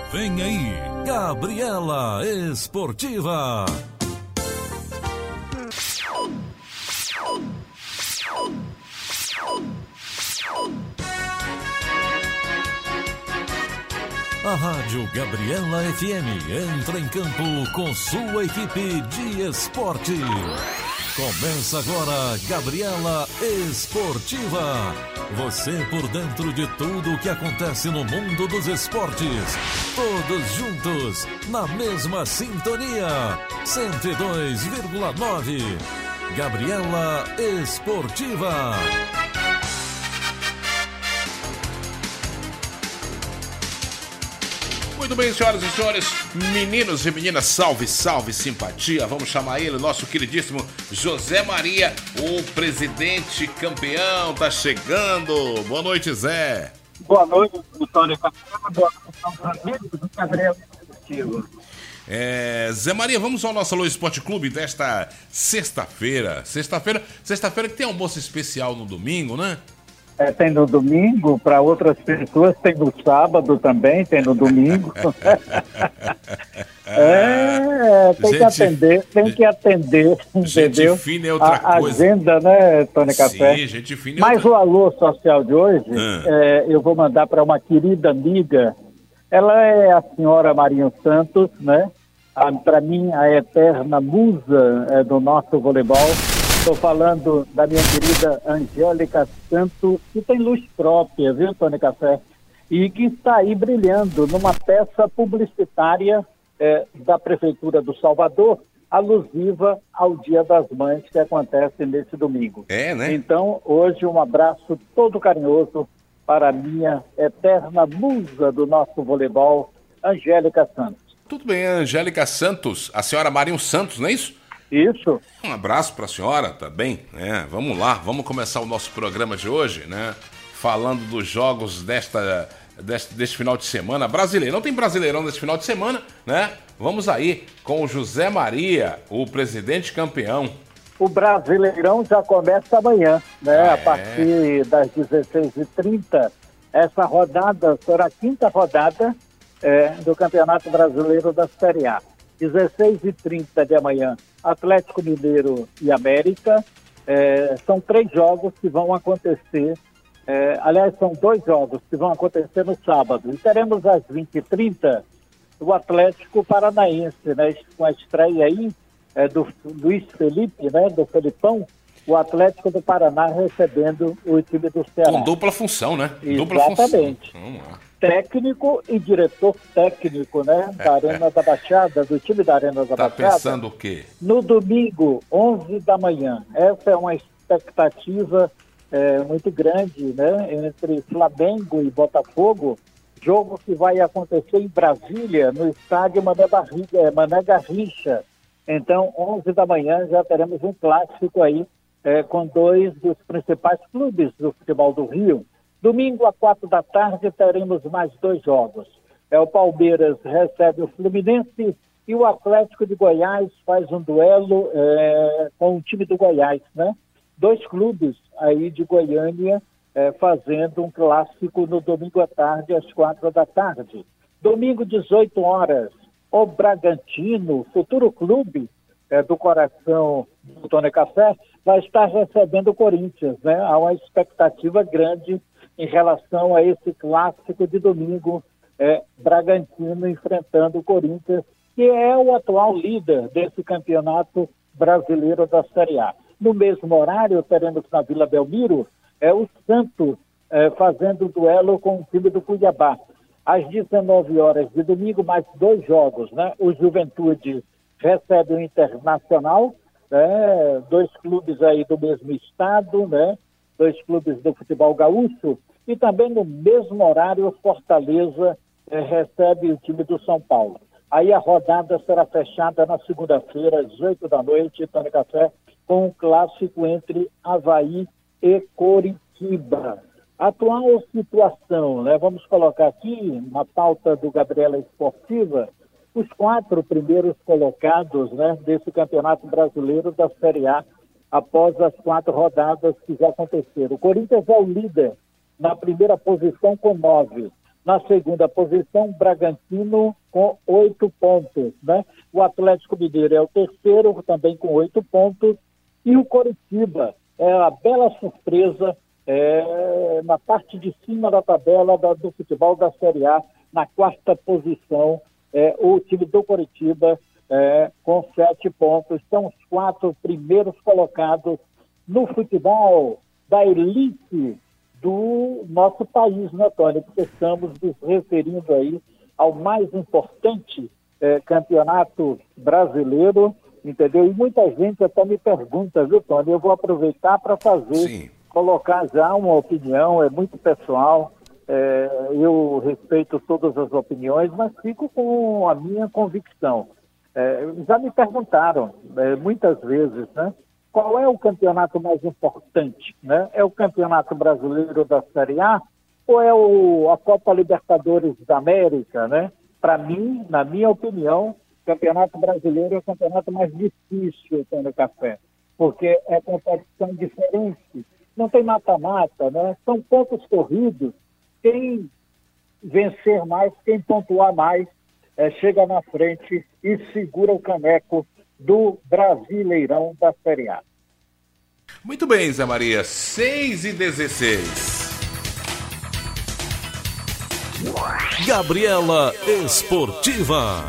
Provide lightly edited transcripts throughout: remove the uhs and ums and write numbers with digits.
Vem aí, Gabriela Esportiva. A Rádio Gabriela FM entra em campo com sua equipe de esporte. Começa agora Gabriela Esportiva. Você por dentro de tudo o que acontece no mundo dos esportes. Todos juntos, na mesma sintonia. 102,9. Gabriela Esportiva. Muito bem, senhoras e senhores, meninos e meninas, salve, salve, simpatia. Vamos chamar ele, nosso queridíssimo José Maria, o presidente campeão, tá chegando. Boa noite, Zé. Boa noite, Tony. Boa noite aos amigos do Gabriel Esportivo. Zé Maria, vamos ao nosso Alô Esporte Clube desta sexta-feira. Sexta-feira que tem almoço especial no domingo, né? Tem no domingo, para outras pessoas tem no sábado também, tem no domingo. Tem que atender, entendeu? Gente fina é outra coisa. Agenda, né, Tony Café? Sim, gente fina é Mas outra... o alô social de hoje, eu vou mandar para uma querida amiga. Ela é a senhora Marinho Santos, né? Para mim, a eterna musa do nosso voleibol. Estou falando da minha querida Angélica Santos, que tem luz própria, viu, Tony Café? E que está aí brilhando numa peça publicitária da Prefeitura do Salvador, alusiva ao Dia das Mães, que acontece nesse domingo. Né? Então, hoje, um abraço todo carinhoso para a minha eterna musa do nosso voleibol, Angélica Santos. Tudo bem, Angélica Santos, a senhora Marinho Santos, não é isso? Isso. Um abraço para a senhora, tá bem? Vamos lá, vamos começar o nosso programa de hoje, né? Falando dos jogos deste final de semana. Brasileirão, tem Brasileirão nesse final de semana, né? Vamos aí com o José Maria, o presidente campeão. O Brasileirão já começa amanhã, né? A partir das 16h30. Essa rodada será a quinta rodada do Campeonato Brasileiro da Série A. 16h30 de amanhã, Atlético Mineiro e América. São 3 jogos que vão acontecer. Aliás, são 2 jogos que vão acontecer no sábado. E teremos às 20h30 o Atlético Paranaense, né? Com a estreia aí do Luiz Felipe, né? Do Felipão, o Atlético do Paraná recebendo o time do Ceará. Com dupla função, né? Exatamente. Vamos lá. Técnico e diretor técnico, né? Da Arena da Baixada, do time da Arena da Baixada. Tá pensando o quê? No domingo, 11 da manhã. Essa é uma expectativa muito grande, né? Entre Flamengo e Botafogo. Jogo que vai acontecer em Brasília, no estádio Mané Garrincha. Então, 11 da manhã já teremos um clássico aí com 2 dos principais clubes do futebol do Rio. Domingo, às 4 da tarde, teremos mais 2 jogos. O Palmeiras recebe o Fluminense e o Atlético de Goiás faz um duelo com o time do Goiás, né? 2 clubes aí de Goiânia fazendo um clássico no domingo à tarde, às 4 da tarde. Domingo, 18 horas, o Bragantino, futuro clube do coração do Tony Café, vai estar recebendo o Corinthians, né? Há uma expectativa grande em relação a esse clássico de domingo, Bragantino enfrentando o Corinthians, que é o atual líder desse campeonato brasileiro da Série A. No mesmo horário, teremos na Vila Belmiro o Santos fazendo duelo com o time do Cuiabá. Às 19 horas de domingo, mais 2 jogos, né? O Juventude recebe o Internacional, 2 clubes aí do mesmo estado, né? 2 clubes do futebol gaúcho. E também no mesmo horário, o Fortaleza recebe o time do São Paulo. Aí a rodada será fechada na segunda-feira, às 8 da noite, Tony Café, com um clássico entre Avaí e Coritiba. Atual situação, né? Vamos colocar aqui na pauta do Gabriela Esportiva os 4 primeiros colocados, né, desse Campeonato Brasileiro da Série A após as 4 rodadas que já aconteceram. O Corinthians é o líder na primeira posição com 9. Na segunda posição, Bragantino com 8 pontos, né? O Atlético Mineiro é o terceiro, também com 8 pontos. E o Coritiba é a bela surpresa na parte de cima da tabela do futebol da Série A, na quarta posição. O time do Coritiba com 7 pontos. São os 4 primeiros colocados no futebol da elite do nosso país, né, Tony? Porque estamos nos referindo aí ao mais importante campeonato brasileiro, entendeu? E muita gente até me pergunta, viu, Tony? Eu vou aproveitar para colocar já uma opinião, é muito pessoal, eu respeito todas as opiniões, mas fico com a minha convicção. Já me perguntaram muitas vezes, né? Qual é o campeonato mais importante, né? É o Campeonato Brasileiro da Série A ou é a Copa Libertadores da América, né? Para mim, na minha opinião, o Campeonato Brasileiro é o campeonato mais difícil no café, porque é competição diferente, não tem mata-mata, né? São pontos corridos, quem vencer mais, quem pontuar mais, chega na frente e segura o caneco do Brasileirão da Série A. Muito bem, Zé Maria, 6h16. Gabriela Esportiva.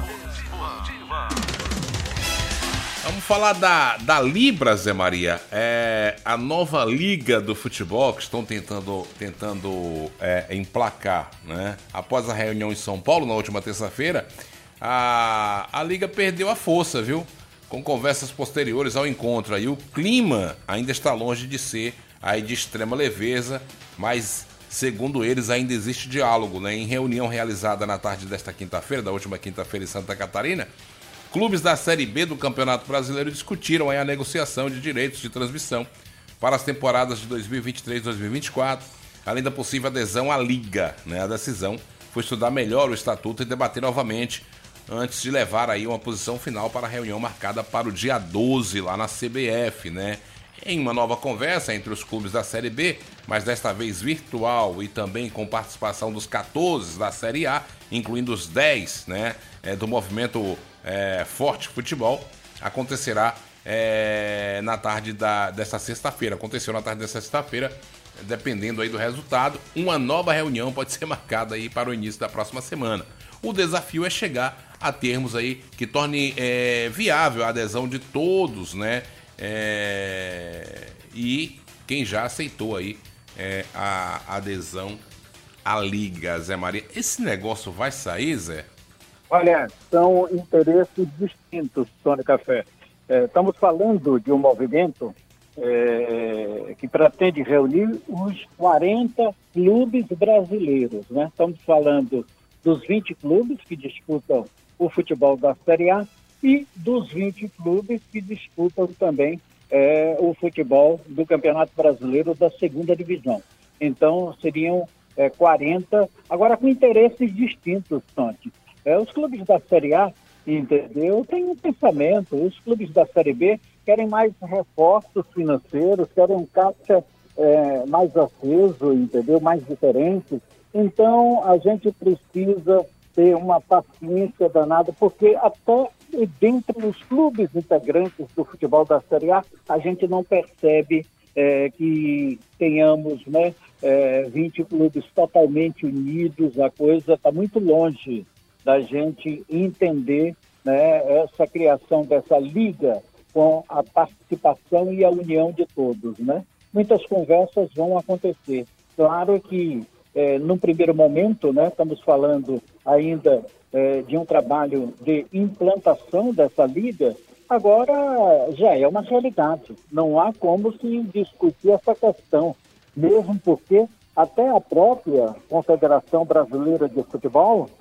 Vamos falar da Libra, Zé Maria. A nova liga do futebol que estão tentando emplacar, né? Após a reunião em São Paulo, na última terça-feira, a liga perdeu a força, viu? Com conversas posteriores ao encontro. Aí o clima ainda está longe de ser aí de extrema leveza, mas, segundo eles, ainda existe diálogo, né? Em reunião realizada na tarde desta quinta-feira, da última quinta-feira em Santa Catarina, clubes da Série B do Campeonato Brasileiro discutiram aí a negociação de direitos de transmissão para as temporadas de 2023 e 2024, além da possível adesão à liga, né? A decisão foi estudar melhor o estatuto e debater novamente antes de levar aí uma posição final para a reunião marcada para o dia 12 lá na CBF, né? Em uma nova conversa entre os clubes da Série B, mas desta vez virtual e também com participação dos 14 da Série A, incluindo os 10, né, do movimento Forte Futebol, acontecerá na tarde desta sexta-feira. Aconteceu na tarde desta sexta-feira, dependendo aí do resultado. Uma nova reunião pode ser marcada aí para o início da próxima semana. O desafio é chegar a termos aí que torne viável a adesão de todos, né? E quem já aceitou aí a adesão à liga, Zé Maria. Esse negócio vai sair, Zé? Olha, são interesses distintos, Tony Café. Estamos falando de um movimento que pretende reunir os 40 clubes brasileiros, né? Estamos falando dos 20 clubes que disputam o futebol da Série A e dos 20 clubes que disputam também o futebol do Campeonato Brasileiro da Segunda Divisão. Então, seriam 40, agora com interesses distintos, Tony. Os clubes da Série A, entendeu? Tem um pensamento, os clubes da Série B querem mais reforços financeiros, querem um caixa mais aceso, entendeu? Mais diferente. Então, a gente precisa ter uma paciência danada, porque até dentre os clubes integrantes do futebol da Série A, a gente não percebe que tenhamos 20 clubes totalmente unidos. A coisa está muito longe da gente entender, né, essa criação dessa liga com a participação e a união de todos, né? Muitas conversas vão acontecer. Claro que num primeiro momento, né, estamos falando ainda de um trabalho de implantação dessa liga, agora já é uma realidade. Não há como se discutir essa questão, mesmo porque até a própria Confederação Brasileira de Futebol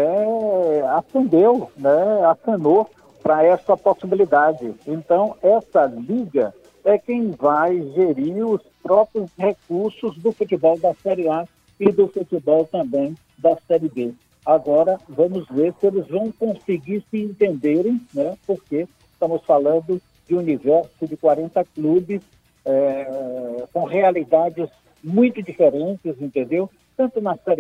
acendeu, né, acenou para essa possibilidade. Então, essa liga é quem vai gerir os próprios recursos do futebol da Série A e do futebol também da Série B. Agora, vamos ver se eles vão conseguir se entenderem, né? Porque estamos falando de um universo de 40 clubes com realidades muito diferentes, entendeu? Tanto na Série A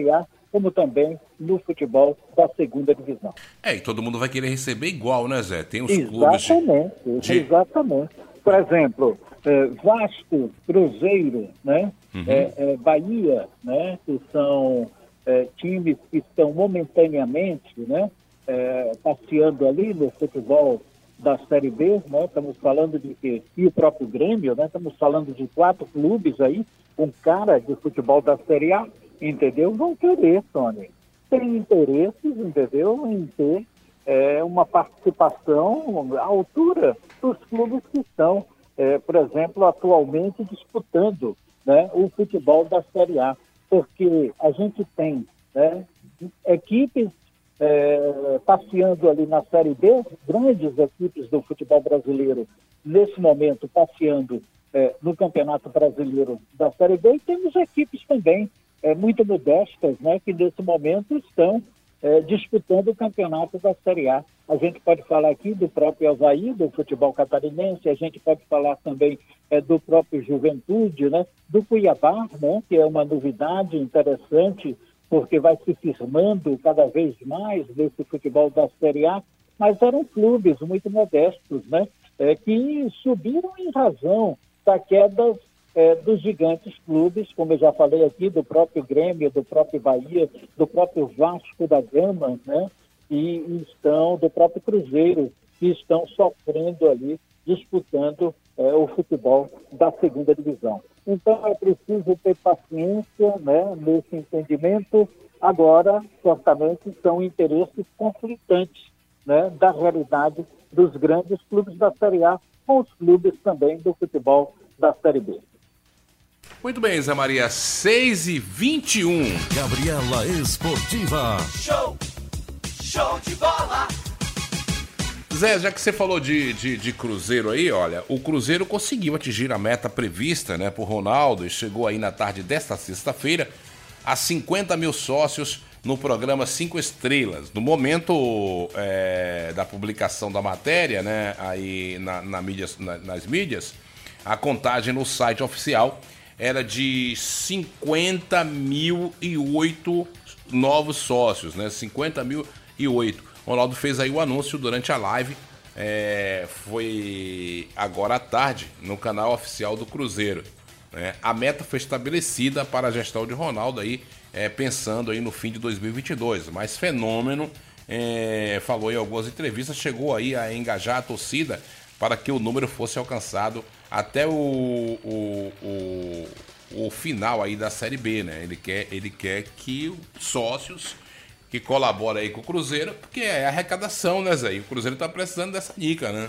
como também no futebol da segunda divisão. E todo mundo vai querer receber igual, né, Zé? Tem os Exatamente, clubes exatamente. Por exemplo, Vasco, Cruzeiro, né? Bahia, né? Que são times que estão momentaneamente, né? Passeando ali no futebol da Série B, né? Estamos falando de que, e o próprio Grêmio, né? Estamos falando de 4 clubes aí, um cara de futebol da Série A, entendeu? Vão querer, Tony. Tem interesses, entendeu? Em ter uma participação à altura dos clubes que estão, por exemplo, atualmente disputando, né, o futebol da Série A. Porque a gente tem, né, equipes passeando ali na Série B, grandes equipes do futebol brasileiro, nesse momento passeando no Campeonato Brasileiro da Série B, e temos equipes também muito modestas, né, que nesse momento estão disputando o campeonato da Série A. A gente pode falar aqui do próprio Avaí, do futebol catarinense, a gente pode falar também do próprio Juventude, né, do Cuiabá, né, que é uma novidade interessante, porque vai se firmando cada vez mais nesse futebol da Série A, mas eram clubes muito modestos, né, que subiram em razão da queda dos gigantes clubes, como eu já falei aqui, do próprio Grêmio, do próprio Bahia, do próprio Vasco da Gama, né? E estão do próprio Cruzeiro, que estão sofrendo ali, disputando o futebol da segunda divisão. Então é preciso ter paciência, né, nesse entendimento. Agora, certamente, são interesses conflitantes, né, da realidade dos grandes clubes da Série A com os clubes também do futebol da Série B. Muito bem, Zé Maria, 6h21. Gabriela Esportiva. Show de bola. Zé, já que você falou de Cruzeiro aí, olha, o Cruzeiro conseguiu atingir a meta prevista, né, por Ronaldo, e chegou aí na tarde desta sexta-feira a 50 mil sócios no programa 5 Estrelas. No momento da publicação da matéria, né, aí nas mídias, a contagem no site oficial era de 50.008 novos sócios, né? 50.008. O Ronaldo fez aí o anúncio durante a live, foi agora à tarde, no canal oficial do Cruzeiro, né? A meta foi estabelecida para a gestão de Ronaldo aí, pensando aí no fim de 2022, mas Fenômeno falou em algumas entrevistas, chegou aí a engajar a torcida para que o número fosse alcançado até o final aí da Série B, né? Ele quer que os sócios que colaboram aí com o Cruzeiro, porque é arrecadação, né, Zé? E o Cruzeiro tá precisando dessa dica, né?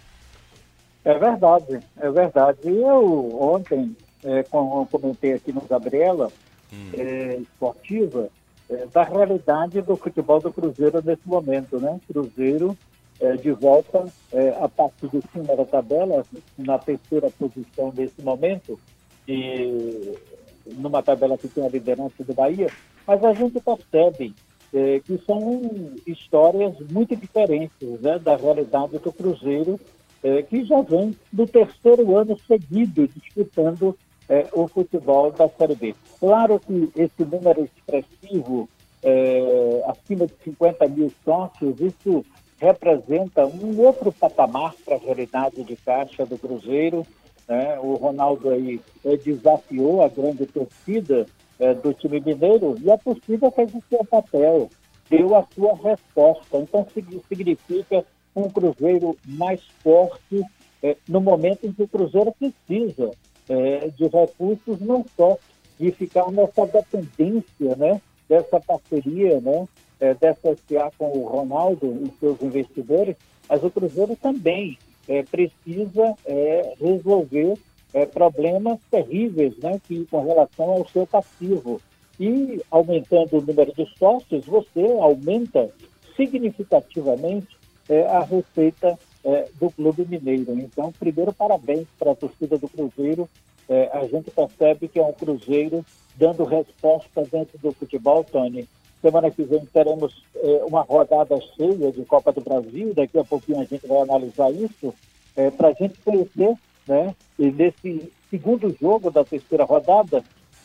É verdade, é verdade. Eu ontem, comentei aqui no Gabriela Esportiva, da realidade do futebol do Cruzeiro nesse momento, né? Cruzeiro de volta a parte de cima da tabela, na terceira posição nesse momento, e numa tabela que tem a liderança do Bahia, mas a gente percebe que são histórias muito diferentes, né, da realidade do Cruzeiro, que já vem do terceiro ano seguido disputando o futebol da Série B. Claro que esse número expressivo, acima de 50 mil sócios, isso representa um outro patamar para a realidade de caixa do Cruzeiro, né? O Ronaldo aí desafiou a grande torcida do time mineiro e a torcida fez o seu papel, deu a sua resposta. Então significa um Cruzeiro mais forte no momento em que o Cruzeiro precisa de recursos, não só de ficar nessa dependência, né, dessa parceria, né, dessa SA com o Ronaldo e seus investidores, mas o Cruzeiro também precisa resolver problemas terríveis, né, com relação ao seu passivo. E aumentando o número de sócios, você aumenta significativamente a receita do Clube Mineiro. Então, primeiro, parabéns para a torcida do Cruzeiro. A gente percebe que é um Cruzeiro dando resposta dentro do futebol, Tony. Semana que vem teremos uma rodada cheia de Copa do Brasil, daqui a pouquinho a gente vai analisar isso, para a gente conhecer, né, e nesse segundo jogo da terceira rodada,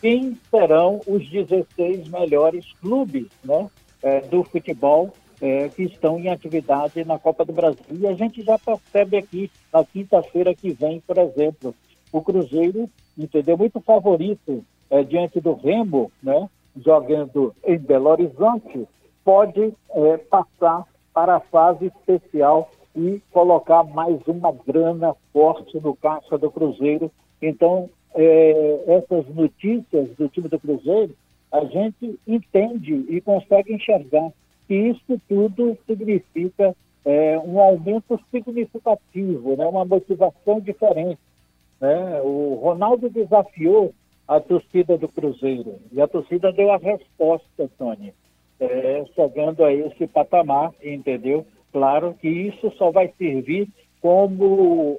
quem serão os 16 melhores clubes, né, do futebol que estão em atividade na Copa do Brasil. E a gente já percebe aqui, na quinta-feira que vem, por exemplo, o Cruzeiro, entendeu, muito favorito diante do Remo, né, jogando em Belo Horizonte, pode passar para a fase especial e colocar mais uma grana forte no caixa do Cruzeiro. Então, essas notícias do time do Cruzeiro, a gente entende e consegue enxergar que isso tudo significa um aumento significativo, né? Uma motivação diferente, né? O Ronaldo desafiou a torcida do Cruzeiro e a torcida deu a resposta, Tony, chegando a esse patamar, entendeu? Claro que isso só vai servir como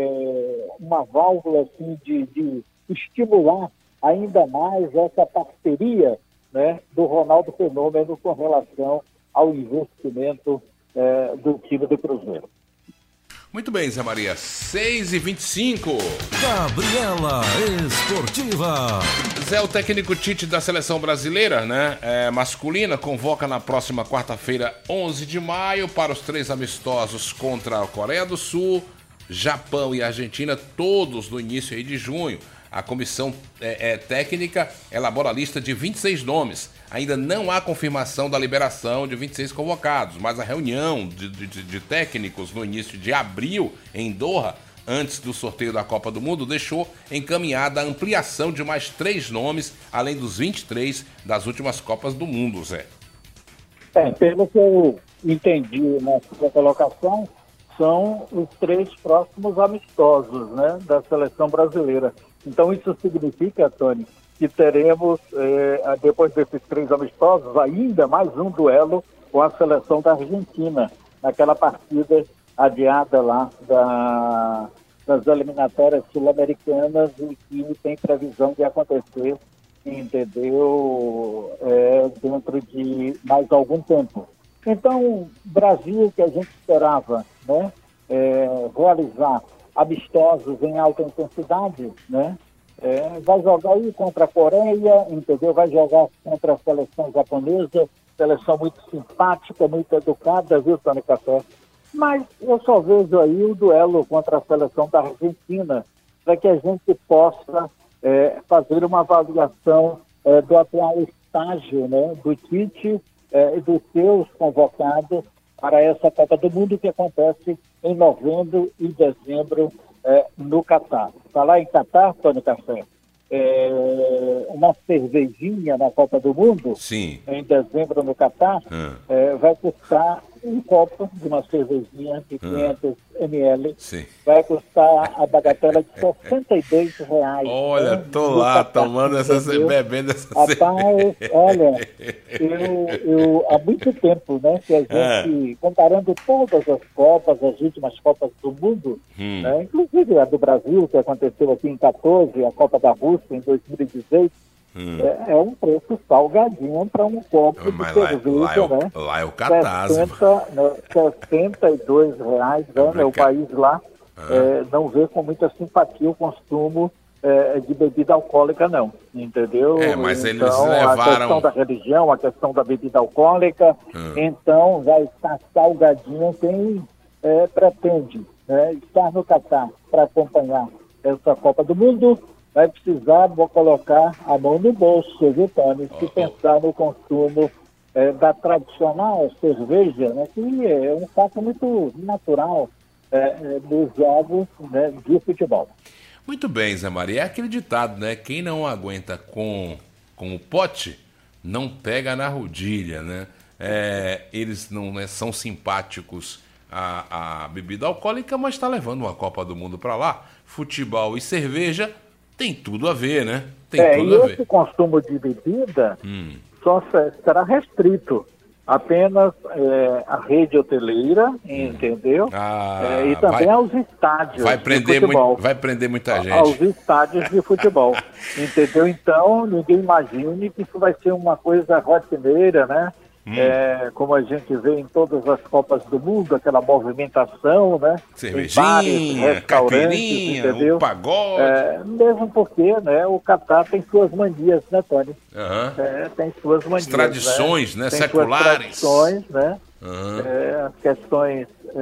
uma válvula assim, de estimular ainda mais essa parceria, né, do Ronaldo Fenômeno com relação ao investimento do time do Cruzeiro. Muito bem, Zé Maria. 6h25. Gabriela Esportiva. Zé, o técnico Tite da seleção brasileira, né, masculina, convoca na próxima quarta-feira, 11 de maio, para os 3 amistosos contra a Coreia do Sul, Japão e Argentina, todos no início aí de junho. A comissão técnica elabora a lista de 26 nomes. Ainda não há confirmação da liberação de 26 convocados, mas a reunião de técnicos no início de abril, em Doha, antes do sorteio da Copa do Mundo, deixou encaminhada a ampliação de mais 3 nomes, além dos 23 das últimas Copas do Mundo, Zé. Pelo que eu entendi na sua colocação, são os 3 próximos amistosos, né, da seleção brasileira. Então isso significa, Tony, que teremos, depois desses 3 amistosos, ainda mais um duelo com a seleção da Argentina, naquela partida adiada lá das eliminatórias sul-americanas e que tem previsão de acontecer, entendeu, dentro de mais algum tempo. Então, Brasil, que a gente esperava, né, realizar amistosos em alta intensidade, né, vai jogar aí contra a Coreia, entendeu? Vai jogar contra a seleção japonesa, seleção muito simpática, muito educada, viu, Tony Café? Mas eu só vejo aí o duelo contra a seleção da Argentina, para que a gente possa fazer uma avaliação do atual estágio, né, do Tite e dos seus convocados para essa Copa do Mundo que acontece em novembro e dezembro no Catar. Falar em Catar, Tony Café, uma cervejinha na Copa do Mundo, sim, em dezembro no Catar, vai custar um copo de uma cervejinha de 500 ml, sim, vai custar a bagatela de R$62. Olha, né, tô lá Catar, tomando bebendo essa Rapaz, olha, eu há muito tempo, né, que a gente, comparando todas as Copas, as últimas Copas do Mundo, né, inclusive a do Brasil, que aconteceu aqui em 14, a Copa da Rússia em 2018, é um preço salgadinho para um copo de cerveja, né? Lá é o Catar. R$62, né? O país lá não vê com muita simpatia o consumo de bebida alcoólica, não, entendeu? Mas então, eles levaram... a questão da religião, a questão da bebida alcoólica, então vai estar salgadinho quem pretende, né, estar no Catar para acompanhar essa Copa do Mundo, vai precisar colocar a mão no bolso, viu, Tony? Se pensar no consumo da tradicional cerveja, né, que é um fato muito natural dos jogos, né, de futebol. Muito bem, Zé Maria. É aquele ditado, né? Quem não aguenta com o pote, não pega na rodilha, né? Eles não são simpáticos à bebida alcoólica, mas está levando uma Copa do Mundo para lá. Futebol e cerveja tem tudo a ver, né? Tem tudo a ver. Esse consumo de bebida só será restrito apenas à rede hoteleira, entendeu? E também aos estádios de futebol. Vai prender muita gente. Aos estádios de futebol, entendeu? Então, ninguém imagine que isso vai ser uma coisa rotineira, né? como a gente vê em todas as Copas do Mundo, aquela movimentação, né? Cervejinha, caipirinha, entendeu? um pagode. Mesmo porque, né, o Catar tem suas manias, né, Tony? Tem suas manias. As tradições, né? Tem Seculares. Suas tradições, né? As questões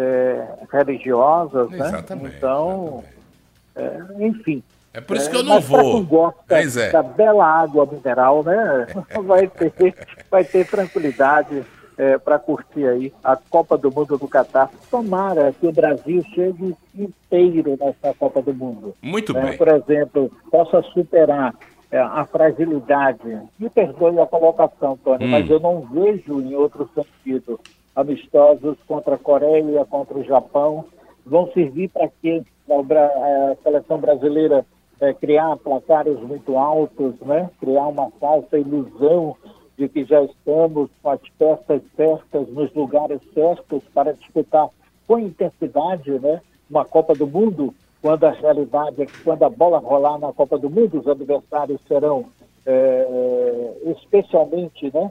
religiosas, né? Exatamente. Então, enfim. É por isso que eu não vou. Quem gosta da bela água mineral, né? vai ter tranquilidade para curtir aí a Copa do Mundo do Catar. Tomara que o Brasil chegue inteiro nessa Copa do Mundo. Muito bem. Por exemplo, possa superar a fragilidade. Me perdoe a colocação, Tony, mas eu não vejo em outro sentido. Amistosos contra a Coreia, contra o Japão, vão servir para quê? A seleção brasileira criar placares muito altos, né? Criar uma falsa ilusão de que já estamos com as peças certas, nos lugares certos para disputar com intensidade, né? Uma Copa do Mundo, quando a realidade é que quando a bola rolar na Copa do Mundo, os adversários serão especialmente, né?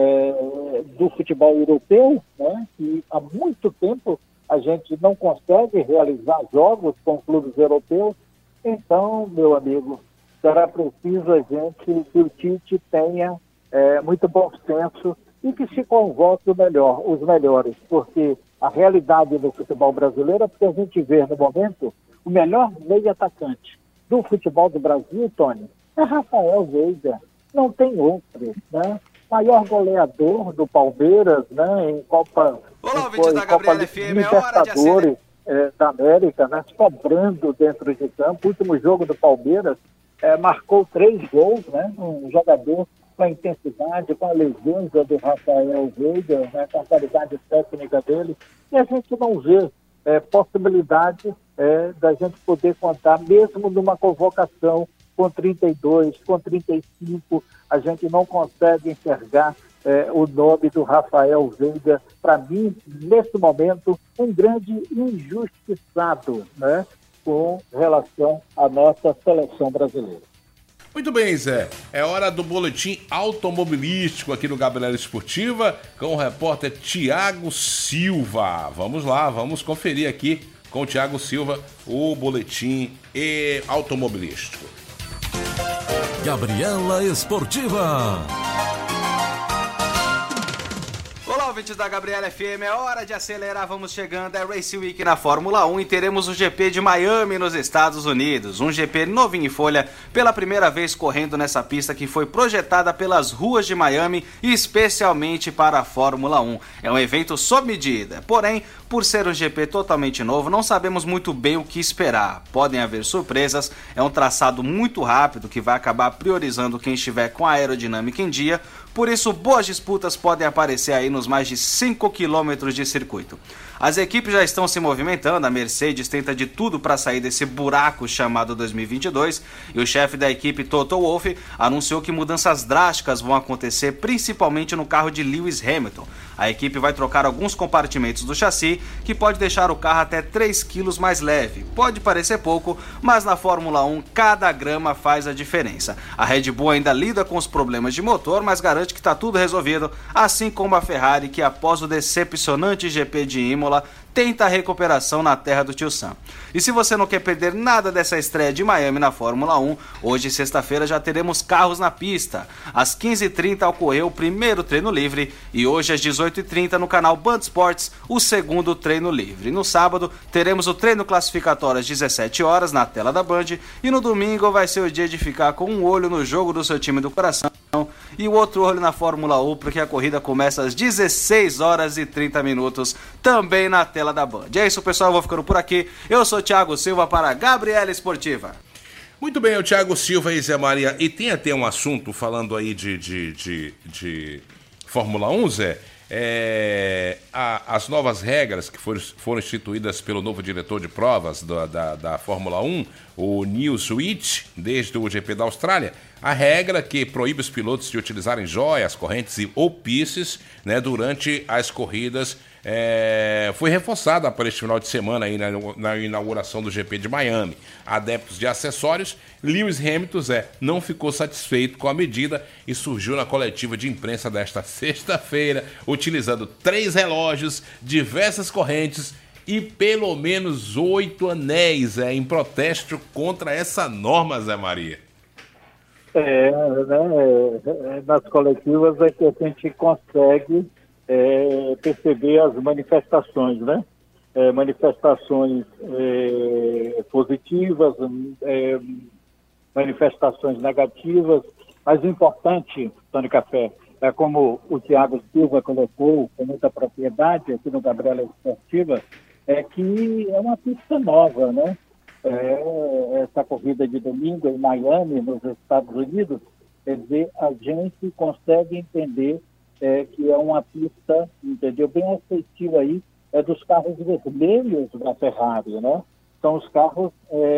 Do futebol europeu, né? E há muito tempo a gente não consegue realizar jogos com clubes europeus. Então, meu amigo, será preciso a gente que o Tite tenha muito bom senso e que se convoque os melhores, porque a realidade do futebol brasileiro é porque a gente vê no momento o melhor meio atacante do futebol do Brasil, Tony, é Rafael Veiga, não tem outro, né? Maior goleador do Palmeiras, né? Em Copa, Olá, ouvintes da Gabriela FM, é hora de Libertadores da América, né? Cobrando dentro de campo. O último jogo do Palmeiras marcou 3 gols, né? Um jogador com a intensidade, com a leveza do Rafael Veiga, né? Com a qualidade técnica dele. E a gente não vê possibilidade da gente poder contar, mesmo numa convocação com 32, com 35, a gente não consegue enxergar o nome do Rafael Veiga. Para mim, nesse momento, um grande injustiçado, né, com relação à nossa seleção brasileira. Muito bem, Zé. É hora do boletim automobilístico aqui no Gabriela Esportiva com o repórter Tiago Silva. Vamos lá, vamos conferir aqui com o Tiago Silva o boletim automobilístico. Gabriela Esportiva. Olá, ouvintes da Gabriela FM, é hora de acelerar, vamos chegando, é Race Week na Fórmula 1 e teremos o GP de Miami nos Estados Unidos, um GP novinho em folha, pela primeira vez correndo nessa pista que foi projetada pelas ruas de Miami, especialmente para a Fórmula 1. É um evento sob medida, porém, por ser um GP totalmente novo, não sabemos muito bem o que esperar. Podem haver surpresas, é um traçado muito rápido que vai acabar priorizando quem estiver com a aerodinâmica em dia. Por isso, boas disputas podem aparecer aí nos mais de 5 km de circuito. As equipes já estão se movimentando, a Mercedes tenta de tudo para sair desse buraco chamado 2022 e o chefe da equipe, Toto Wolff, anunciou que mudanças drásticas vão acontecer principalmente no carro de Lewis Hamilton. A equipe vai trocar alguns compartimentos do chassi, que pode deixar o carro até 3 kg mais leve. Pode parecer pouco, mas na Fórmula 1 cada grama faz a diferença. A Red Bull ainda lida com os problemas de motor, mas garante que está tudo resolvido, assim como a Ferrari, que após o decepcionante GP de Imola, tenta a recuperação na terra do tio Sam. E se você não quer perder nada dessa estreia de Miami na Fórmula 1, hoje, sexta-feira, já teremos carros na pista. Às 15h30 ocorreu o primeiro treino livre e hoje às 18h30 no canal Band Sports o segundo treino livre. No sábado teremos o treino classificatório às 17 horas na tela da Band e no domingo vai ser o dia de ficar com um olho no jogo do seu time do coração e o outro olho na Fórmula 1, porque a corrida começa às 16h30 também na tela da Band. É isso, pessoal, eu vou ficando por aqui. Eu sou o Thiago Silva para a Gabriela Esportiva. Muito bem, o Thiago Silva e Zé Maria. E tem até um assunto falando aí de Fórmula 1, Zé. As novas regras que foram instituídas pelo novo diretor de provas da Fórmula 1, o Neil Sweet, desde o GP da Austrália, A regra que proíbe os pilotos de utilizarem joias, correntes ou piercings, né, durante as corridas foi reforçada para este final de semana aí na inauguração do GP de Miami. Adeptos de acessórios, Lewis Hamilton não ficou satisfeito com a medida e surgiu na coletiva de imprensa desta sexta-feira, utilizando 3 relógios, diversas correntes e pelo menos 8 anéis em protesto contra essa norma, Zé Maria. Nas coletivas é que a gente consegue perceber as manifestações, né? Manifestações positivas, manifestações negativas, mas o importante, Tony Café, é como o Thiago Silva colocou com muita propriedade aqui no Gabriela Esportiva, é que é uma pista nova, né? Essa corrida de domingo em Miami, nos Estados Unidos, quer dizer, a gente consegue entender que é uma pista, entendeu, bem acessível aí, dos carros vermelhos da Ferrari, né? São os carros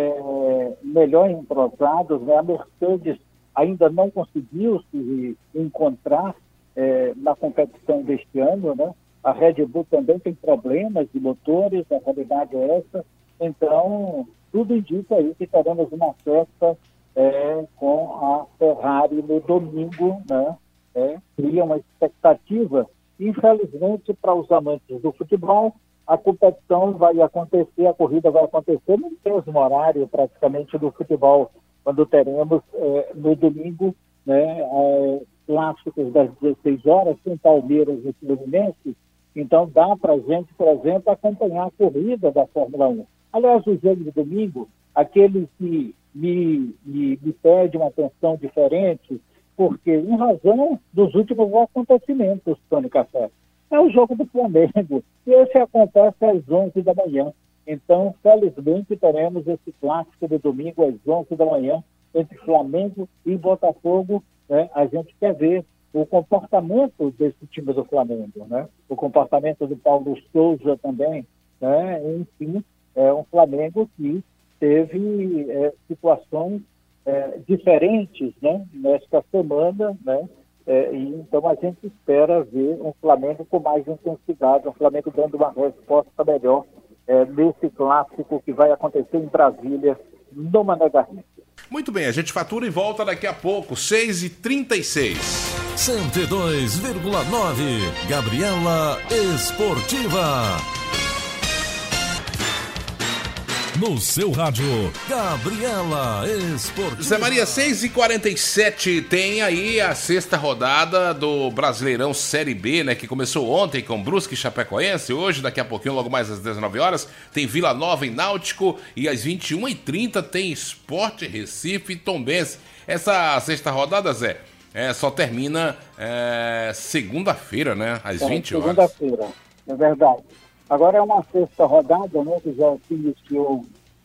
melhor entrosados, né? A Mercedes ainda não conseguiu se encontrar na competição deste ano, né? A Red Bull também tem problemas de motores, a realidade é essa. Então, tudo indica aí que teremos uma festa com a Ferrari no domingo, né? Cria uma expectativa. Infelizmente, para os amantes do futebol, a competição vai acontecer, a corrida vai acontecer no mesmo horário praticamente do futebol, quando teremos no domingo, né, clássicos das 16 horas, com Palmeiras e Fluminense. Então dá para a gente, por exemplo, acompanhar a corrida da Fórmula 1. Aliás, o jogo de domingo, aquele que me pede uma atenção diferente, porque em razão dos últimos acontecimentos, Tony Café, é o jogo do Flamengo, e esse acontece às 11 da manhã. Então, felizmente, teremos esse clássico de domingo às 11 da manhã, entre Flamengo e Botafogo, né? A gente quer ver o comportamento desse time do Flamengo, né? O comportamento do Paulo Souza também, né? Enfim, é um Flamengo que teve situações diferentes, né? Nesta semana, né? Então a gente espera ver um Flamengo com mais intensidade, um Flamengo dando uma resposta melhor nesse clássico que vai acontecer em Brasília, no Mané Garrincha. Muito bem, a gente fatura e volta daqui a pouco, 6h36. 102,9 Gabriela Esportiva. No seu rádio, Gabriela Esportiva. Zé Maria, 6h47, tem aí a sexta rodada do Brasileirão Série B, né? Que começou ontem com Brusque e Chapecoense. Hoje, daqui a pouquinho, logo mais às 19 horas, tem Vila Nova e Náutico. E às 21h30 tem Sport Recife e Tombense. Essa sexta rodada, Zé, só termina segunda-feira, né? Às 20 horas. Segunda-feira, é verdade. Agora é uma sexta rodada, né, que já se iniciou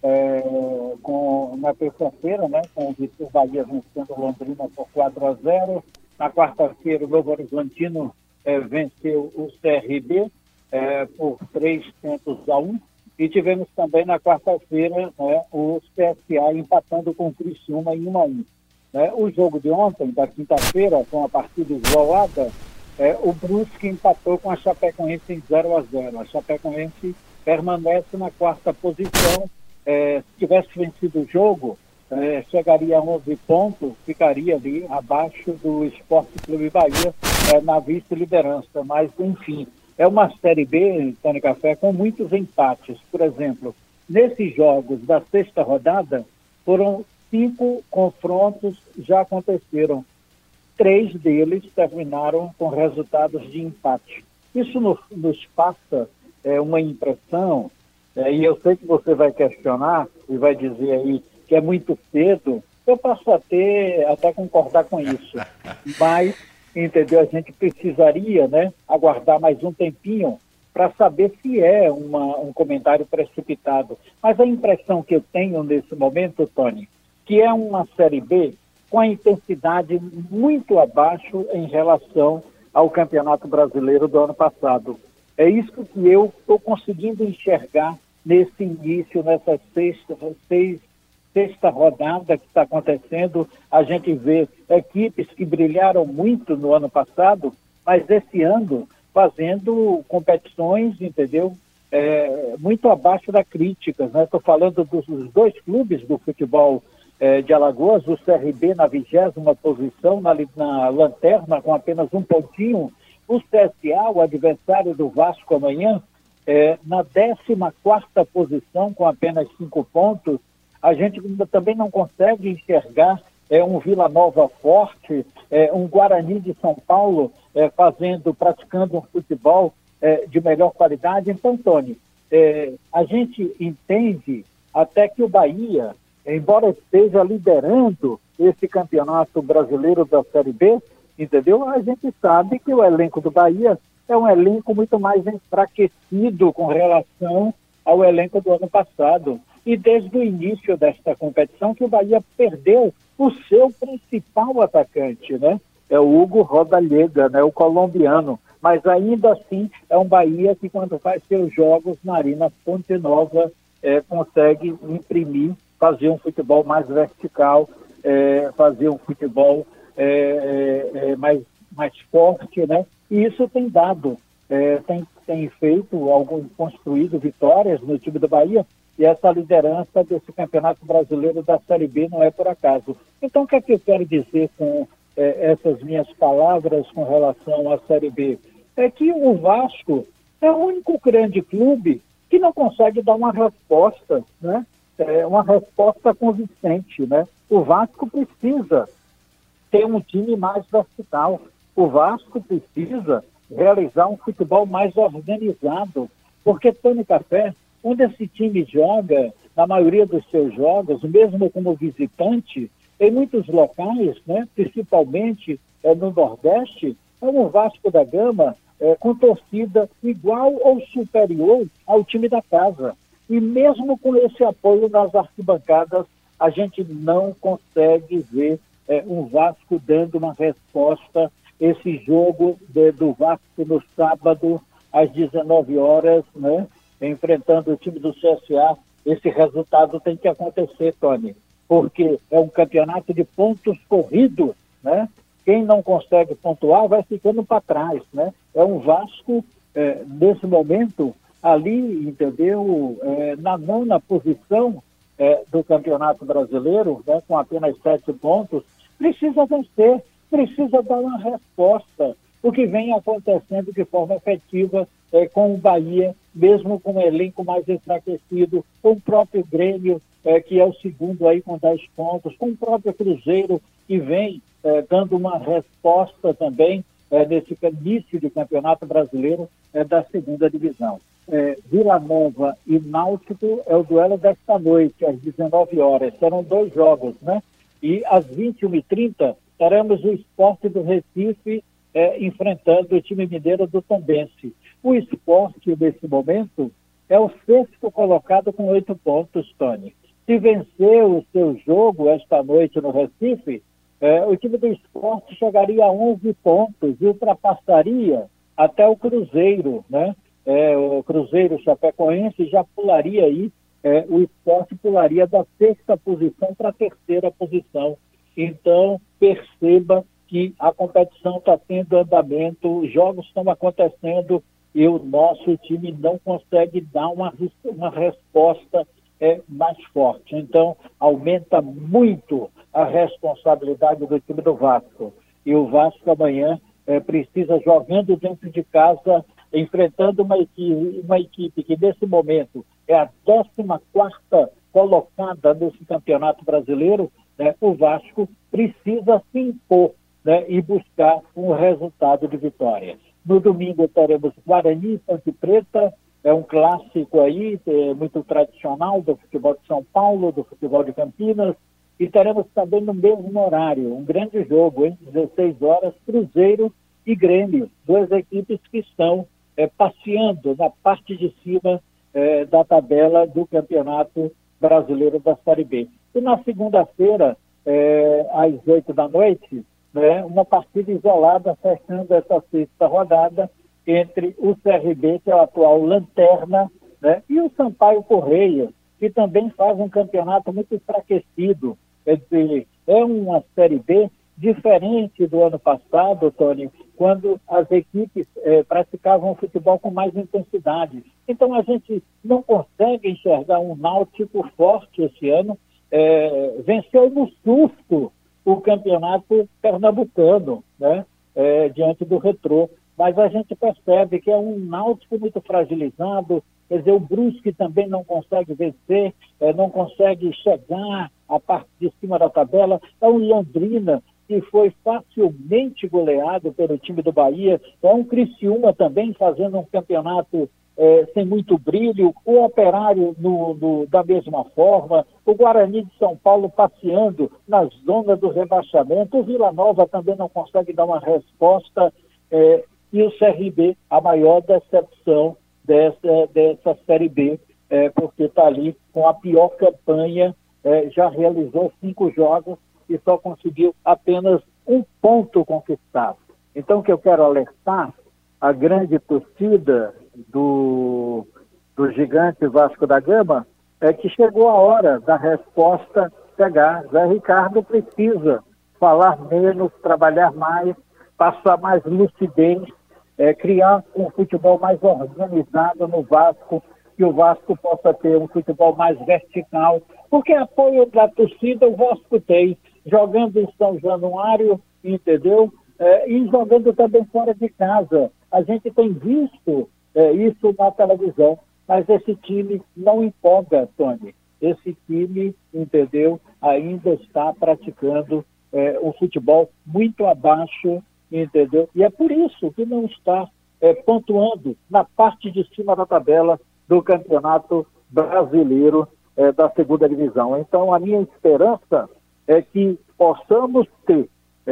na terça-feira, né, com o Vitor Bahia vencendo Londrina por 4-0. Na quarta-feira, o Novo Horizontino venceu o CRB por 3-1. E tivemos também na quarta-feira, né, o CSA empatando com o Criciúma em 1-1. O jogo de ontem, da quinta-feira, com a partida isolada, o Brusque empatou com a Chapecoense em 0-0. A Chapecoense permanece na quarta posição. Se tivesse vencido o jogo, chegaria a 11 pontos, ficaria ali abaixo do Sport Clube Bahia na vice-liderança. Mas, enfim, é uma Série B, Tony Café, com muitos empates. Por exemplo, nesses jogos da sexta rodada, foram 5 confrontos, já aconteceram. 3 deles terminaram com resultados de empate. Isso nos passa uma impressão, e eu sei que você vai questionar e vai dizer aí que é muito cedo. Eu posso até concordar com isso, mas, entendeu, a gente precisaria, né, aguardar mais um tempinho para saber se é um comentário precipitado. Mas a impressão que eu tenho nesse momento, Tony, que é uma Série B com a intensidade muito abaixo em relação ao Campeonato Brasileiro do ano passado. É isso que eu estou conseguindo enxergar nesse início, nessas 6 sexta rodada que está acontecendo. A gente vê equipes que brilharam muito no ano passado, mas esse ano fazendo competições, entendeu? Muito abaixo da crítica, né? Estou falando dos dois clubes do futebol de Alagoas, o CRB na 20ª posição, na lanterna, com apenas um pontinho. O CSA, o adversário do Vasco amanhã, na 14ª posição, com apenas 5 pontos. A gente também não consegue enxergar um Vila Nova forte, um Guarani de São Paulo praticando um futebol de melhor qualidade. Então, Tony, a gente entende até que o Bahia, embora esteja liderando esse campeonato brasileiro da Série B, entendeu? A gente sabe que o elenco do Bahia é um elenco muito mais enfraquecido com relação ao elenco do ano passado. E desde o início desta competição que o Bahia perdeu o seu principal atacante, né? É o Hugo Rodallega, né? O colombiano. Mas ainda assim é um Bahia que, quando faz seus jogos na Arena Fonte Nova, consegue imprimir, fazer um futebol mais vertical, fazer um futebol mais forte, né? E isso tem dado, tem feito, construído vitórias no time do Bahia, e essa liderança desse Campeonato Brasileiro da Série B não é por acaso. Então, o que é que eu quero dizer com essas minhas palavras com relação à Série B? É que o Vasco é o único grande clube que não consegue dar uma resposta, né? Uma resposta consistente, né? O Vasco precisa ter um time mais vertical. O Vasco precisa realizar um futebol mais organizado, porque Tony Café, onde esse time joga, na maioria dos seus jogos, mesmo como visitante, em muitos locais, né, principalmente no Nordeste, é o Vasco da Gama com torcida igual ou superior ao time da casa. E mesmo com esse apoio nas arquibancadas, a gente não consegue ver um Vasco dando uma resposta. Esse jogo do Vasco no sábado, às 19 horas, né, enfrentando o time do CSA, esse resultado tem que acontecer, Tony, porque é um campeonato de pontos corridos, né? Quem não consegue pontuar vai ficando para trás, né? É um Vasco, nesse momento, ali, entendeu? Na 9ª posição do Campeonato Brasileiro, né? Com apenas 7 pontos, precisa vencer, precisa dar uma resposta. O que vem acontecendo de forma efetiva com o Bahia, mesmo com um elenco mais enfraquecido, com o próprio Grêmio, que é o segundo aí com 10 pontos, com o próprio Cruzeiro, que vem dando uma resposta também nesse início de Campeonato Brasileiro da 2ª divisão. Vila Nova e Náutico é o duelo desta noite, às 19 horas. Serão 2 jogos, né? E às 21h30 teremos o Sport do Recife enfrentando o time mineiro do Tombense. O Sport, nesse momento, é o 6º colocado com 8 pontos, Tony. Se vencer o seu jogo esta noite no Recife, o time do Sport chegaria a 11 pontos e ultrapassaria até o Cruzeiro, né? O Cruzeiro Chapecoense já pularia aí, o Sport pularia da 6ª posição para a 3ª posição. Então, perceba que a competição está tendo andamento, os jogos estão acontecendo e o nosso time não consegue dar uma resposta mais forte. Então, aumenta muito a responsabilidade do time do Vasco. E o Vasco amanhã precisa, jogando dentro de casa, enfrentando uma equipe que nesse momento é a 14ª colocada nesse Campeonato Brasileiro, né? O Vasco precisa se impor, né? E buscar um resultado de vitória. No domingo teremos Guarani e Ponte Preta, é um clássico aí, muito tradicional do futebol de São Paulo, do futebol de Campinas, e teremos também no mesmo horário, um grande jogo, hein? 16 horas, Cruzeiro e Grêmio, 2 equipes que estão passeando na parte de cima da tabela do Campeonato Brasileiro da Série B. E na segunda-feira, às 8 da noite, né, uma partida isolada fechando essa 6ª rodada entre o CRB, que é o atual lanterna, né, e o Sampaio Correia, que também faz um campeonato muito enfraquecido. Quer dizer, é uma Série B diferente do ano passado, Tony, quando as equipes praticavam futebol com mais intensidade. Então a gente não consegue enxergar um Náutico forte esse ano. Venceu no susto o campeonato pernambucano, né? Diante do Retrô. Mas a gente percebe que é um Náutico muito fragilizado. Quer dizer, o Brusque também não consegue vencer, não consegue chegar à parte de cima da tabela. É um Londrina que foi facilmente goleado pelo time do Bahia. É um Criciúma também fazendo um campeonato sem muito brilho. O Operário da mesma forma. O Guarani de São Paulo passeando na zona do rebaixamento. O Vila Nova também não consegue dar uma resposta. E o CRB, a maior decepção dessa Série B, porque está ali com a pior campanha, já realizou 5 jogos e só conseguiu apenas 1 ponto conquistado. Então, o que eu quero alertar a grande torcida do gigante Vasco da Gama é que chegou a hora da resposta pegar. Zé Ricardo precisa falar menos, trabalhar mais, passar mais lucidez, criar um futebol mais organizado no Vasco, que o Vasco possa ter um futebol mais vertical, porque apoio da torcida o Vasco tem, jogando em São Januário, entendeu? E jogando também fora de casa. A gente tem visto isso na televisão, mas esse time não empolga, Tony. Esse time, entendeu, ainda está praticando um futebol muito abaixo, entendeu? E é por isso que não está pontuando na parte de cima da tabela do Campeonato Brasileiro da segunda divisão. Então, a minha esperança é que possamos ter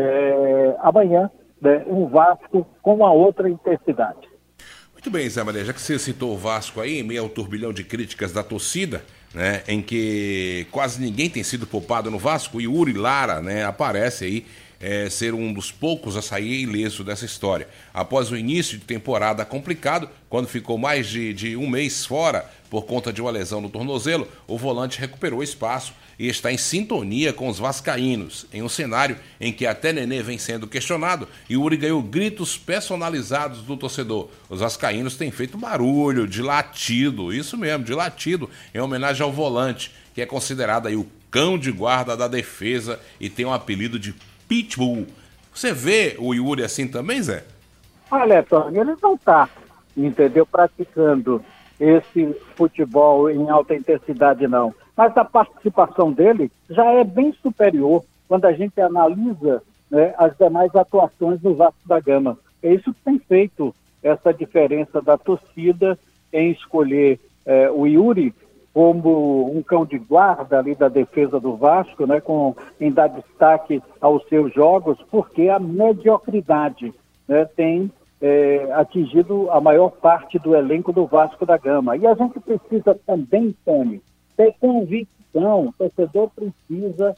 amanhã um Vasco com uma outra intensidade. Muito bem, Zé Maria, já que você citou o Vasco aí, em meio ao turbilhão de críticas da torcida, né, em que quase ninguém tem sido poupado no Vasco, e Yuri Lara, né, aparece aí ser um dos poucos a sair ileso dessa história. Após o início de temporada complicado, quando ficou mais de 1 mês fora por conta de uma lesão no tornozelo, o volante recuperou espaço e está em sintonia com os vascaínos, em um cenário em que até Nenê vem sendo questionado e Yuri ganhou gritos personalizados do torcedor. Os vascaínos têm feito barulho de latido, isso mesmo, de latido, em homenagem ao volante, que é considerado aí o cão de guarda da defesa e tem um apelido de Pitbull. Você vê o Yuri assim também, Zé? Olha, Tony, ele não está, entendeu, praticando esse futebol em alta intensidade, não. Mas a participação dele já é bem superior quando a gente analisa, né, as demais atuações do Vasco da Gama. É isso que tem feito essa diferença da torcida em escolher o Yuri como um cão de guarda ali da defesa do Vasco, né, em dar destaque aos seus jogos, porque a mediocridade, né, tem atingido a maior parte do elenco do Vasco da Gama. E a gente precisa também, Tony, ter convicção. O torcedor precisa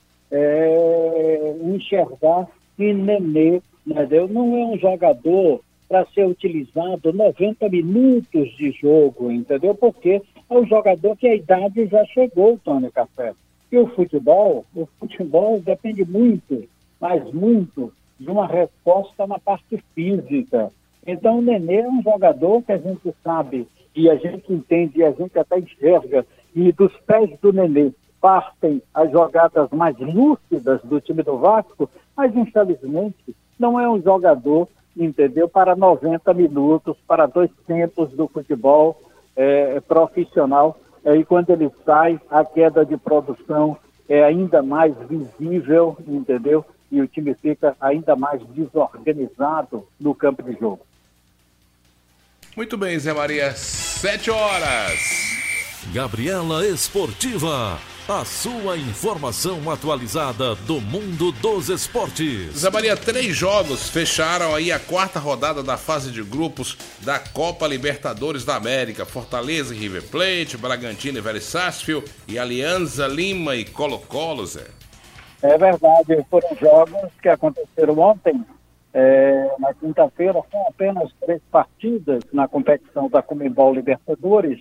enxergar que Nenê, entendeu? Não é um jogador para ser utilizado 90 minutos de jogo, entendeu? Porque é um jogador que a idade já chegou, Tony Café. E o futebol depende muito, mas muito, de uma resposta na parte física. Então o Nenê é um jogador que a gente sabe, e a gente entende, e a gente até enxerga, e dos pés do Nenê partem as jogadas mais lúcidas do time do Vasco, mas infelizmente não é um jogador, entendeu, para 90 minutos, para 2 tempos do futebol profissional. E quando ele sai, a queda de produção é ainda mais visível, entendeu? E o time fica ainda mais desorganizado no campo de jogo. Muito bem, Zé Maria, 7 horas. Gabriela Esportiva, a sua informação atualizada do mundo dos esportes. Zé Maria, 3 jogos fecharam aí a 4ª rodada da fase de grupos da Copa Libertadores da América. Fortaleza e River Plate, Bragantino e Vélez Sarsfield e Alianza Lima e Colo-Colo, Zé. É verdade, foram jogos que aconteceram ontem, na quinta-feira, são apenas 3 partidas na competição da Conmebol Libertadores,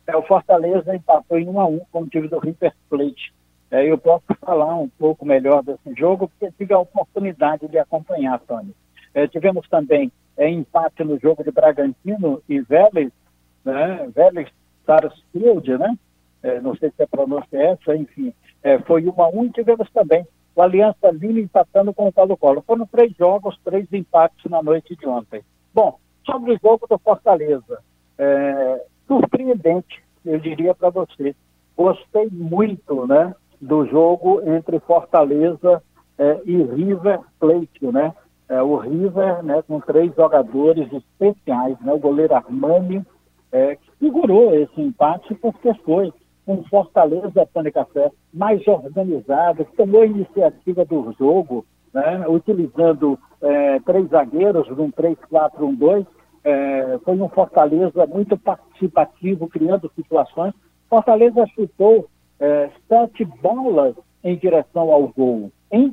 O Fortaleza empatou em 1-1 com o time do River Plate. Eu posso falar um pouco melhor desse jogo, porque tive a oportunidade de acompanhar, Tony. Tivemos também empate no jogo de Bragantino e Vélez, né? Vélez Sarsfield, né? Não sei se a pronúncia é essa, enfim. Foi 1-1 e tivemos também o Aliança Lima empatando com o Colo-Colo. Foram 3 jogos, 3 empates na noite de ontem. Bom, sobre o jogo do Fortaleza, surpreendente, eu diria para você. Gostei muito, né, do jogo entre Fortaleza e River Plate, né? O River, né, com 3 jogadores especiais, né? O goleiro Armani, que segurou esse empate porque foi um Fortaleza, Tony Café, mais organizado, que tomou a iniciativa do jogo, né, utilizando 3 zagueiros, num 3-4-1-2, foi um Fortaleza muito participativo, criando situações. Fortaleza chutou 7 bolas em direção ao gol.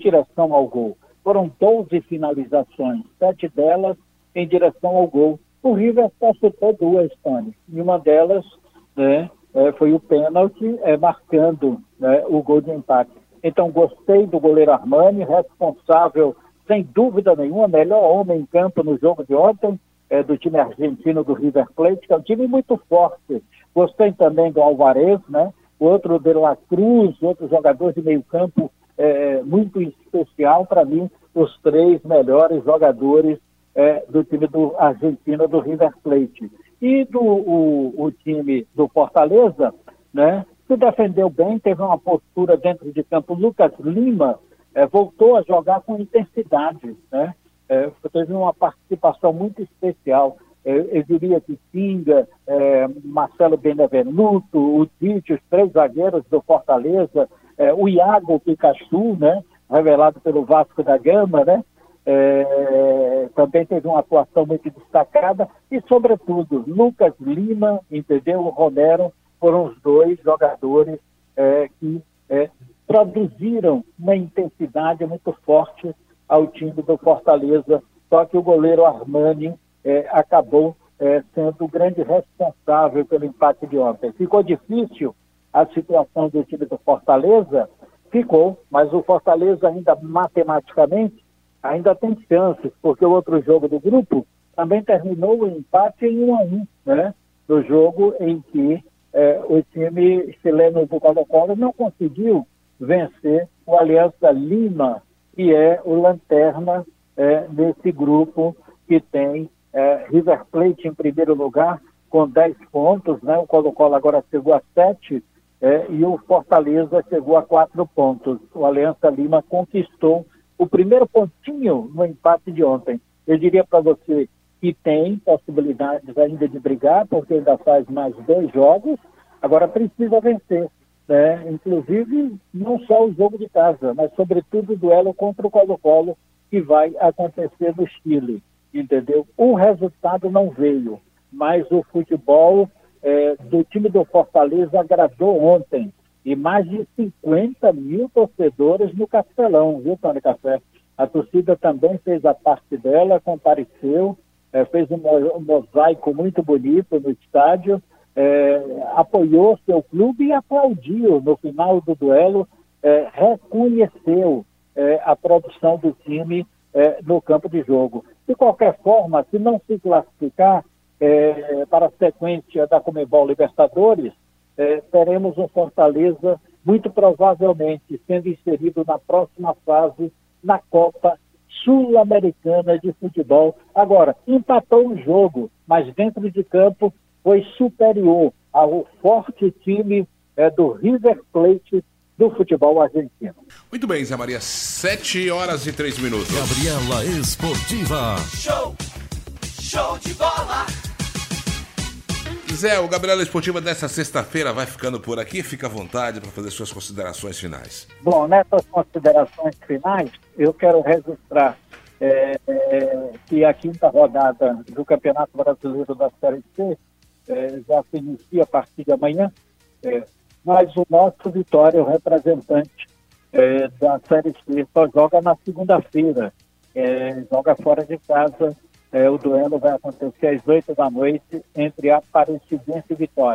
Foram 12 finalizações, 7 delas em direção ao gol. O River só chutou 2, Tony, e uma delas, né, foi o pênalti, marcando, né, o gol de empate. Então, gostei do goleiro Armani, responsável, sem dúvida nenhuma, melhor homem em campo no jogo de ontem, do time argentino do River Plate, que é um time muito forte. Gostei também do Alvarez, né? Outro de La Cruz, outro jogador de meio campo muito especial. Para mim, os 3 melhores jogadores do time do argentino do River Plate. E o time do Fortaleza, né, se defendeu bem, teve uma postura dentro de campo. Lucas Lima voltou a jogar com intensidade, né? Teve uma participação muito especial. Eu diria que Pinga, Marcelo Benevenuto, o Tite, os 3 zagueiros do Fortaleza, o Iago Pikachu, né, revelado pelo Vasco da Gama, né? Também teve uma atuação muito destacada e, sobretudo, Lucas Lima, entendeu? O Romero, foram os 2 jogadores que produziram uma intensidade muito forte ao time do Fortaleza, só que o goleiro Armani acabou sendo o grande responsável pelo empate de ontem. Ficou difícil a situação do time do Fortaleza? Ficou, mas o Fortaleza ainda matematicamente ainda tem chances, porque o outro jogo do grupo também terminou o empate em 1-1, né? No jogo em que o time chileno do Colo-Colo não conseguiu vencer o Aliança Lima, que é o lanterna desse grupo, que tem River Plate em primeiro lugar, com 10 pontos, né? O Colo-Colo agora chegou a 7, e o Fortaleza chegou a 4 pontos. O Aliança Lima conquistou o primeiro pontinho no empate de ontem. Eu diria para você que tem possibilidades ainda de brigar, porque ainda faz mais 2 jogos, agora precisa vencer, né? Inclusive, não só o jogo de casa, mas sobretudo o duelo contra o Colo-Colo, que vai acontecer no Chile, entendeu? O resultado não veio, mas o futebol do time do Fortaleza agradou ontem. E mais de 50 mil torcedores no Castelão, viu, Tony Café? A torcida também fez a parte dela, compareceu, fez um mosaico muito bonito no estádio, apoiou seu clube e aplaudiu no final do duelo, reconheceu a produção do time no campo de jogo. De qualquer forma, se não se classificar para a sequência da Conmebol Libertadores, teremos um Fortaleza muito provavelmente sendo inserido na próxima fase na Copa Sul-Americana de Futebol. Agora, empatou um jogo, mas dentro de campo foi superior ao forte time do River Plate do futebol argentino. Muito bem, Zé Maria, 7h03. Gabriela Esportiva. Show de bola. Zé, o Gabriela Esportiva dessa sexta-feira vai ficando por aqui. Fica à vontade para fazer suas considerações finais. Bom, nessas considerações finais, eu quero registrar que a 5ª rodada do Campeonato Brasileiro da Série C já se inicia a partir de amanhã, mas o nosso Vitória, o representante da Série C, só joga na segunda-feira, joga fora de casa. O duelo vai acontecer às 8 da noite entre Aparecidense e Vitória.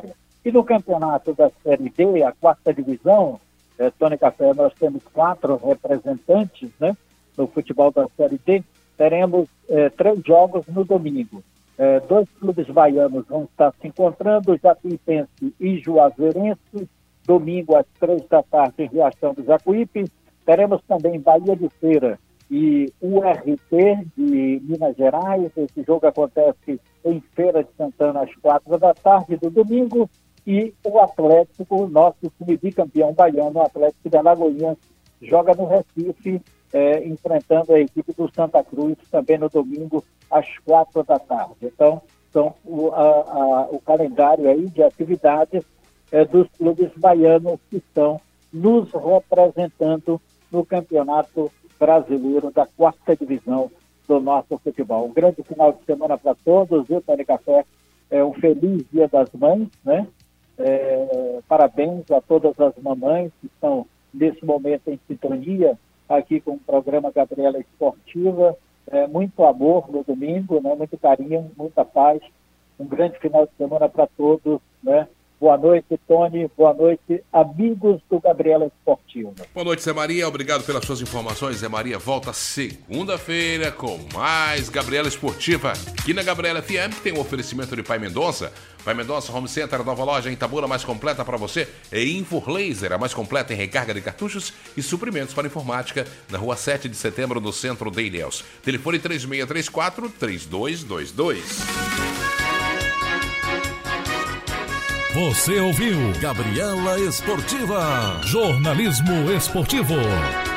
E no campeonato da Série D, a 4ª divisão, Tony Café, nós temos 4 representantes, né, no futebol da Série D. Teremos 3 jogos no domingo. 2 clubes baianos vão estar se encontrando, Jacuipense e Juazeirense, domingo às 3 da tarde em Riachão do Jacuípe. Teremos também Bahia de Feira e URT de Minas Gerais. Esse jogo acontece em Feira de Santana às 4 da tarde do domingo. E o Atlético, nosso time bicampeão baiano, o Atlético de Alagoinhas, joga no Recife, enfrentando a equipe do Santa Cruz, também no domingo, às 4 da tarde. Então, são o calendário aí de atividades dos clubes baianos que estão nos representando no Campeonato Brasileiro da 4ª divisão do nosso futebol. Um grande final de semana para todos, viu, Tony Café? Um feliz Dia das Mães, né? Parabéns a todas as mamães que estão nesse momento em sintonia aqui com o programa Gabriela Esportiva. Muito amor no domingo, né? Muito carinho, muita paz. Um grande final de semana para todos, né? Boa noite, Tony. Boa noite, amigos do Gabriela Esportiva. Boa noite, Zé Maria. Obrigado pelas suas informações. Zé Maria volta segunda-feira com mais Gabriela Esportiva. Aqui na Gabriela FM, que tem um oferecimento de Pai Mendonça. Pai Mendonça Home Center, nova loja em Itabuna, mais completa para você. E Infor Laser, a mais completa em recarga de cartuchos e suprimentos para informática, na rua 7 de setembro, no centro de Ilhéus. Telefone 3634-3222. Você ouviu Gabriela Esportiva, jornalismo esportivo.